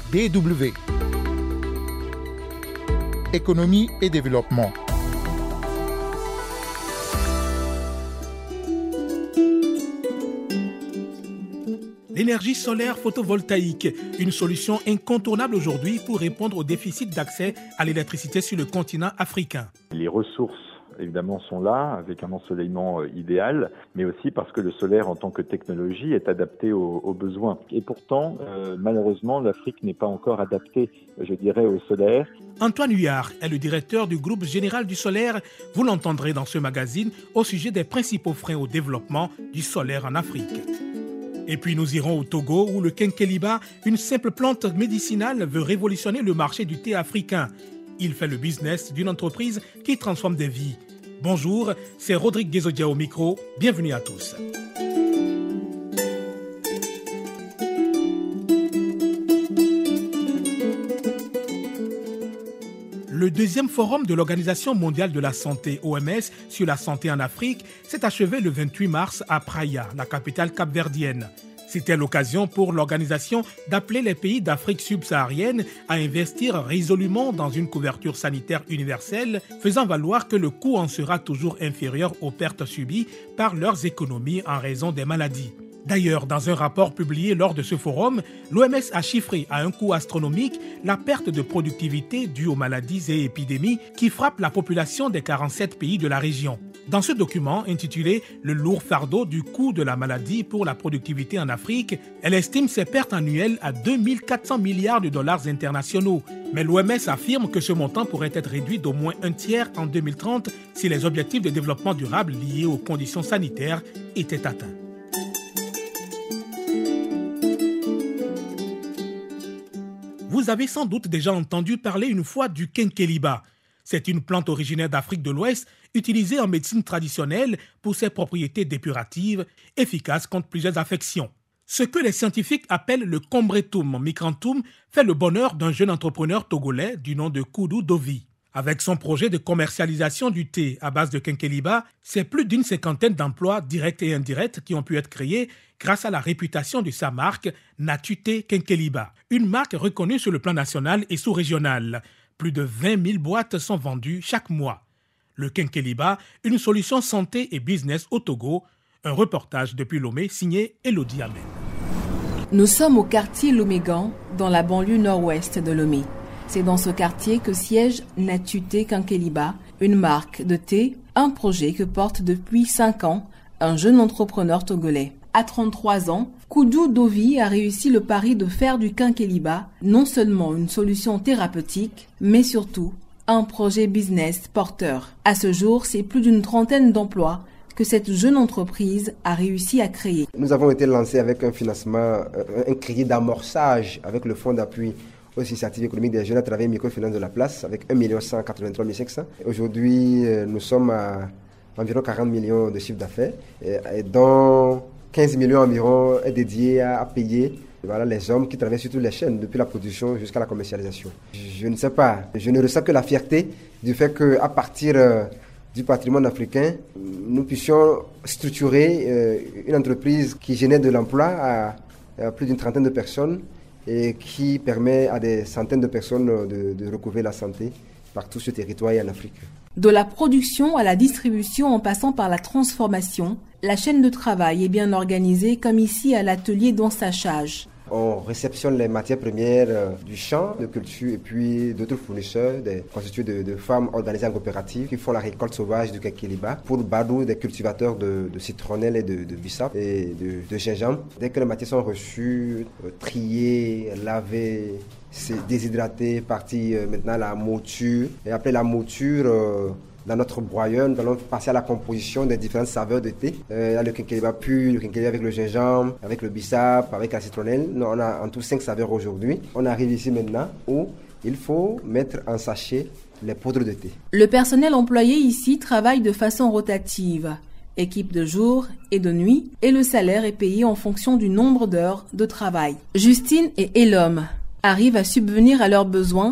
DW. Économie et développement. L'énergie solaire photovoltaïque, une solution incontournable aujourd'hui pour répondre au déficit d'accès à l'électricité sur le continent africain. Les ressources, évidemment, sont là, avec un ensoleillement idéal, mais aussi parce que le solaire, en tant que technologie, est adapté aux besoins. Et pourtant, malheureusement, l'Afrique n'est pas encore adaptée, je dirais, au solaire. Antoine Huyard est le directeur du groupe général du solaire. Vous l'entendrez dans ce magazine au sujet des principaux freins au développement du solaire en Afrique. Et puis nous irons au Togo où le quinqueliba, une simple plante médicinale, veut révolutionner le marché du thé africain. Il fait le business d'une entreprise qui transforme des vies. Bonjour, c'est Rodrigue Guézodia au micro. Bienvenue à tous. Le deuxième forum de l'Organisation mondiale de la santé, OMS, sur la santé en Afrique s'est achevé le 28 mars à Praia, la capitale capverdienne. C'était l'occasion pour l'organisation d'appeler les pays d'Afrique subsaharienne à investir résolument dans une couverture sanitaire universelle, faisant valoir que le coût en sera toujours inférieur aux pertes subies par leurs économies en raison des maladies. D'ailleurs, dans un rapport publié lors de ce forum, l'OMS a chiffré à un coût astronomique la perte de productivité due aux maladies et épidémies qui frappent la population des 47 pays de la région. Dans ce document intitulé « Le lourd fardeau du coût de la maladie pour la productivité en Afrique », elle estime ses pertes annuelles à 2400 milliards de dollars internationaux. Mais l'OMS affirme que ce montant pourrait être réduit d'au moins un tiers en 2030 si les objectifs de développement durable liés aux conditions sanitaires étaient atteints. Vous avez sans doute déjà entendu parler une fois du quinqueliba. C'est une plante originaire d'Afrique de l'Ouest utilisée en médecine traditionnelle pour ses propriétés dépuratives, efficaces contre plusieurs affections. Ce que les scientifiques appellent le Combretum micranthum fait le bonheur d'un jeune entrepreneur togolais du nom de Koudou Dovi. Avec son projet de commercialisation du thé à base de quinqueliba, c'est plus d'une cinquantaine d'emplois directs et indirects qui ont pu être créés grâce à la réputation de sa marque Natuté Quinqueliba, une marque reconnue sur le plan national et sous-régional. Plus de 20 000 boîtes sont vendues chaque mois. Le quinqueliba, une solution santé et business au Togo. Un reportage depuis Lomé signé Elodie Amen. Nous sommes au quartier Lomégan, dans la banlieue nord-ouest de Lomé. C'est dans ce quartier que siège Natuté Quinqueliba, une marque de thé, un projet que porte depuis 5 ans un jeune entrepreneur togolais. À 33 ans, Koudou Dovi a réussi le pari de faire du quinqueliba non seulement une solution thérapeutique, mais surtout un projet business porteur. À ce jour, c'est plus d'une trentaine d'emplois que cette jeune entreprise a réussi à créer. Nous avons été lancés avec un financement, un crédit d'amorçage avec le fonds d'appui aux initiatives économiques des jeunes à travers Microfinance de la Place avec 1 183 500. Aujourd'hui, nous sommes à environ 40 millions de chiffre d'affaires, et dont 15 millions environ est dédié à payer les hommes qui travaillent sur toutes les chaînes, depuis la production jusqu'à la commercialisation. Je ne sais pas, je ne ressens que la fierté du fait qu'à partir du patrimoine africain, nous puissions structurer une entreprise qui génère de l'emploi à plus d'une trentaine de personnes et qui permet à des centaines de personnes de recouvrer la santé partout sur le territoire et en Afrique. De la production à la distribution en passant par la transformation, la chaîne de travail est bien organisée comme ici à l'atelier d'ensachage. On réceptionne les matières premières du champ de culture et puis d'autres fournisseurs constitués de femmes organisées en coopérative qui font la récolte sauvage du quinqueliba. Pour Badou, des cultivateurs de citronnelle et de bissap et de gingembre. Dès que les matières sont reçues, triées, lavées, c'est déshydraté, parti maintenant à la mouture. Et après la mouture, dans notre broyeur, nous allons passer à la composition des différentes saveurs de thé. Le quinqueliba pur, le quinqueliba avec le gingembre, avec le bissap, avec la citronnelle. Nous, on a en tout 5 saveurs aujourd'hui. On arrive ici maintenant où il faut mettre en sachet les poudres de thé. Le personnel employé ici travaille de façon rotative. Équipe de jour et de nuit, et le salaire est payé en fonction du nombre d'heures de travail. Justine et Elom arrivent à subvenir à leurs besoins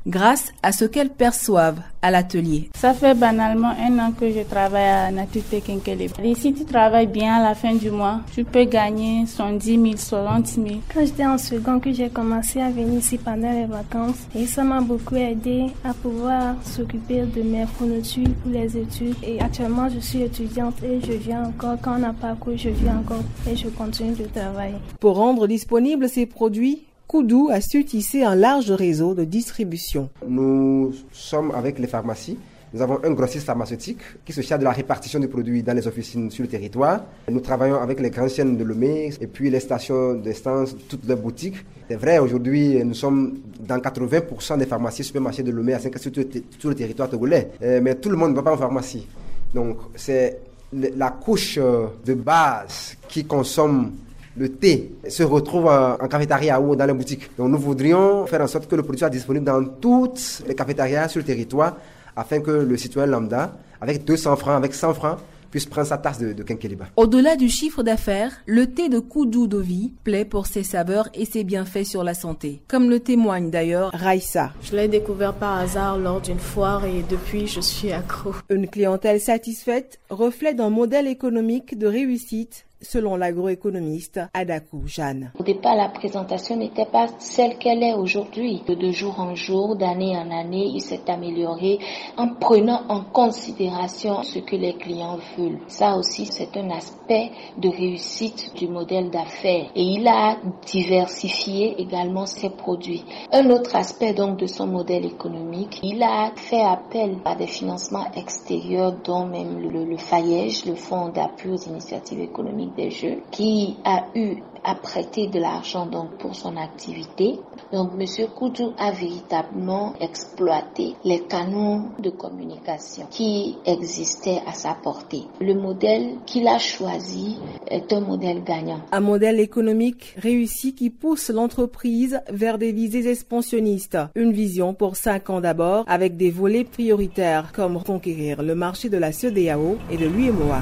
grâce à ce qu'elles perçoivent à l'atelier. Ça fait banalement 1 an que je travaille à Natute Kenkeliba. Et si tu travailles bien à la fin du mois, tu peux gagner 110 000, 60 000. Quand j'étais en seconde, que j'ai commencé à venir ici pendant les vacances, et ça m'a beaucoup aidé à pouvoir s'occuper de mes fournitures pour les études. Et actuellement, je suis étudiante et je viens encore. Quand on n'a pas cours, je viens encore et je continue de travailler. Pour rendre disponibles ces produits, Koudou a su tisser un large réseau de distribution. Nous sommes avec les pharmacies. Nous avons un grossiste pharmaceutique qui se charge de la répartition des produits dans les officines sur le territoire. Nous travaillons avec les grandes chaînes de Lomé et puis les stations d'essence, toutes les boutiques. C'est vrai, aujourd'hui, nous sommes dans 80% des pharmacies supermarchés de Lomé sur tout le territoire togolais. Mais tout le monde ne va pas en pharmacie. Donc, c'est la couche de base qui consomme le thé se retrouve en cafétéria ou dans les boutiques. Donc nous voudrions faire en sorte que le produit soit disponible dans toutes les cafétérias sur le territoire afin que le citoyen lambda, avec 200 francs, avec 100 francs, puisse prendre sa tasse de Kenkeliba. Au-delà du chiffre d'affaires, le thé de Koudou Dovi plaît pour ses saveurs et ses bienfaits sur la santé. Comme le témoigne d'ailleurs Raïssa. Je l'ai découvert par hasard lors d'une foire et depuis je suis accro. Une clientèle satisfaite reflète un modèle économique de réussite selon l'agroéconomiste Adakou Jeanne. Au départ, la présentation n'était pas celle qu'elle est aujourd'hui. De jour en jour, d'année en année, il s'est amélioré en prenant en considération ce que les clients veulent. Ça aussi, c'est un aspect de réussite du modèle d'affaires. Et il a diversifié également ses produits. Un autre aspect donc de son modèle économique, il a fait appel à des financements extérieurs, dont même le FAIEJ, le Fonds d'appui aux initiatives économiques des jeunes, qui a eu à prêter de l'argent donc pour son activité. Donc Monsieur Koudou a véritablement exploité les canaux de communication qui existaient à sa portée. Le modèle qu'il a choisi est un modèle gagnant. Un modèle économique réussi qui pousse l'entreprise vers des visées expansionnistes. Une vision pour 5 ans d'abord avec des volets prioritaires comme conquérir le marché de la CEDEAO et de l'UEMOA.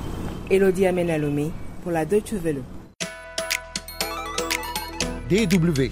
Elodie Amenalomé pour la Deutsche Welle. DW.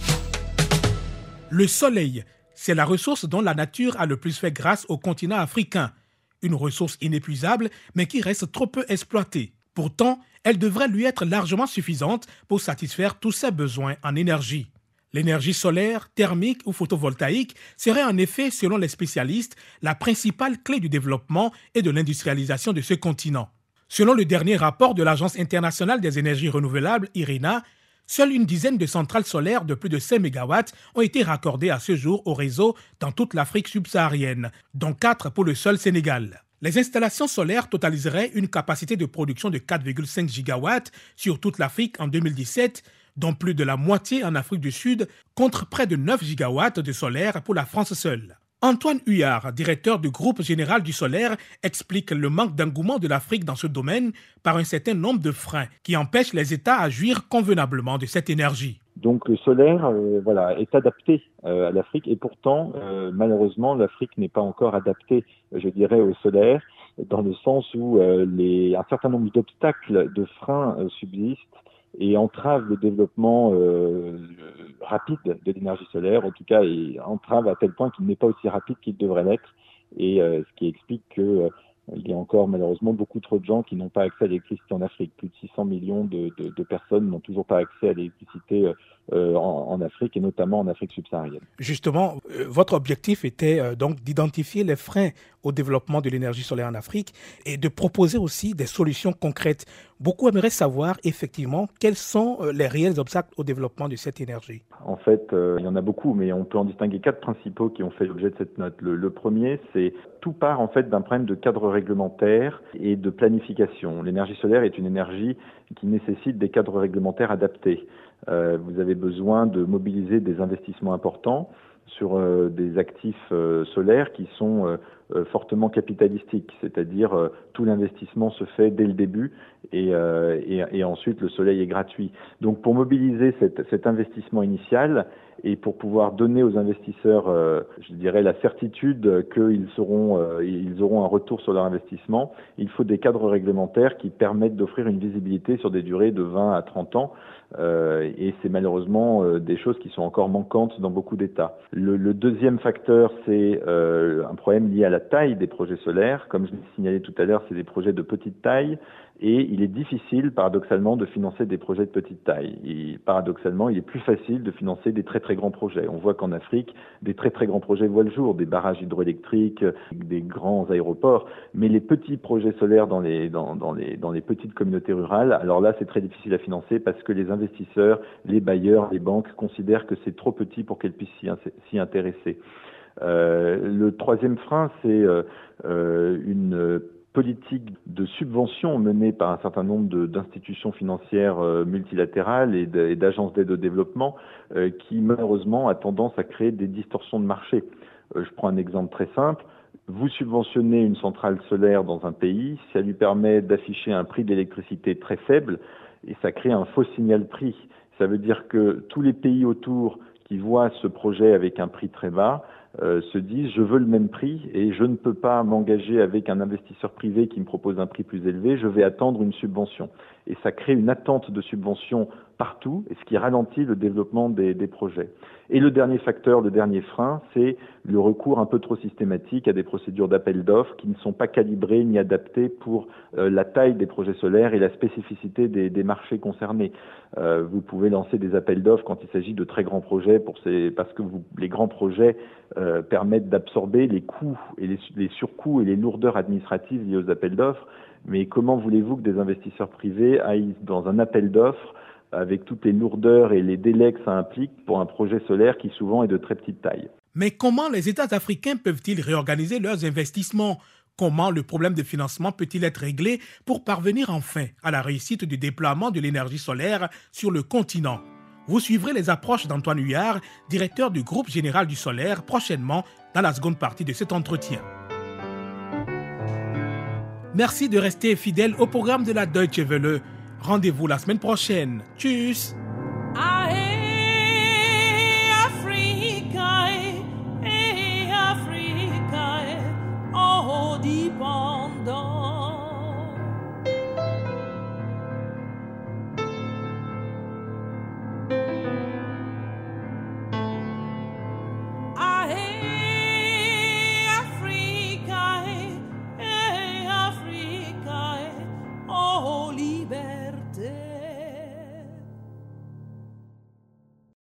Le soleil, c'est la ressource dont la nature a le plus fait grâce au continent africain. Une ressource inépuisable, mais qui reste trop peu exploitée. Pourtant, elle devrait lui être largement suffisante pour satisfaire tous ses besoins en énergie. L'énergie solaire, thermique ou photovoltaïque serait en effet, selon les spécialistes, la principale clé du développement et de l'industrialisation de ce continent. Selon le dernier rapport de l'Agence internationale des énergies renouvelables, IRENA, seule une dizaine de centrales solaires de plus de 5 MW ont été raccordées à ce jour au réseau dans toute l'Afrique subsaharienne, dont 4 pour le seul Sénégal. Les installations solaires totaliseraient une capacité de production de 4,5 gigawatts sur toute l'Afrique en 2017, dont plus de la moitié en Afrique du Sud, contre près de 9 gigawatts de solaire pour la France seule. Antoine Huyard, directeur du groupe général du solaire, explique le manque d'engouement de l'Afrique dans ce domaine par un certain nombre de freins qui empêchent les États à jouir convenablement de cette énergie. Donc le solaire est adapté à l'Afrique et pourtant, malheureusement, l'Afrique n'est pas encore adaptée, je dirais, au solaire, dans le sens où un certain nombre d'obstacles, de freins subsistent et entrave le développement rapide de l'énergie solaire, en tout cas, et entrave à tel point qu'il n'est pas aussi rapide qu'il devrait l'être, et ce qui explique que il y a encore malheureusement beaucoup trop de gens qui n'ont pas accès à l'électricité en Afrique. Plus de 600 millions de personnes n'ont toujours pas accès à l'électricité en Afrique, et notamment en Afrique subsaharienne. Justement, votre objectif était donc d'identifier les freins au développement de l'énergie solaire en Afrique et de proposer aussi des solutions concrètes. Beaucoup aimeraient savoir effectivement quels sont les réels obstacles au développement de cette énergie. En fait, il y en a beaucoup, mais on peut en distinguer 4 principaux qui ont fait l'objet de cette note. Le premier, c'est tout part en fait d'un problème de cadre réglementaire et de planification. L'énergie solaire est une énergie qui nécessite des cadres réglementaires adaptés. Vous avez besoin de mobiliser des investissements importants sur des actifs solaires qui sont fortement capitalistique, c'est-à-dire tout l'investissement se fait dès le début et ensuite le soleil est gratuit. Donc pour mobiliser cet investissement initial et pour pouvoir donner aux investisseurs, je dirais, la certitude qu'ils auront un retour sur leur investissement, il faut des cadres réglementaires qui permettent d'offrir une visibilité sur des durées de 20 à 30 ans. Et c'est malheureusement des choses qui sont encore manquantes dans beaucoup d'États. Le deuxième facteur, c'est un problème lié à la taille des projets solaires. Comme je l'ai signalé tout à l'heure, c'est des projets de petite taille et il est difficile, paradoxalement, de financer des projets de petite taille. Et paradoxalement, il est plus facile de financer des très très grands projets. On voit qu'en Afrique, des très très grands projets voient le jour, des barrages hydroélectriques, des grands aéroports, mais les petits projets solaires dans les petites communautés rurales, alors là, c'est très difficile à financer parce que les investisseurs, les bailleurs, les banques considèrent que c'est trop petit pour qu'elles puissent s'y intéresser. Le troisième frein, c'est une politique de subvention menée par un certain nombre d'institutions financières multilatérales et d'agences d'aide au développement qui malheureusement a tendance à créer des distorsions de marché. Je prends un exemple très simple. Vous subventionnez une centrale solaire dans un pays, ça lui permet d'afficher un prix d'électricité très faible et ça crée un faux signal prix. Ça veut dire que tous les pays autour qui voient ce projet avec un prix très bas se disent je veux le même prix et je ne peux pas m'engager avec un investisseur privé qui me propose un prix plus élevé, je vais attendre une subvention. Et ça crée une attente de subvention partout, et ce qui ralentit le développement des projets. Et le dernier facteur, le dernier frein, c'est le recours un peu trop systématique à des procédures d'appel d'offres qui ne sont pas calibrées ni adaptées pour la taille des projets solaires et la spécificité des marchés concernés. Vous pouvez lancer des appels d'offres quand il s'agit de très grands projets parce que les grands projets permettent d'absorber les coûts et les surcoûts et les lourdeurs administratives liées aux appels d'offres. Mais comment voulez-vous que des investisseurs privés aillent dans un appel d'offres avec toutes les lourdeurs et les délais que ça implique pour un projet solaire qui souvent est de très petite taille? Mais comment les États africains peuvent-ils réorganiser leurs investissements? Comment le problème de financement peut-il être réglé pour parvenir enfin à la réussite du déploiement de l'énergie solaire sur le continent? Vous suivrez les approches d'Antoine Huillard, directeur du groupe général du solaire, prochainement dans la seconde partie de cet entretien. Merci de rester fidèle au programme de la Deutsche Welle. Rendez-vous la semaine prochaine. Tchuss! Africa, oh, deep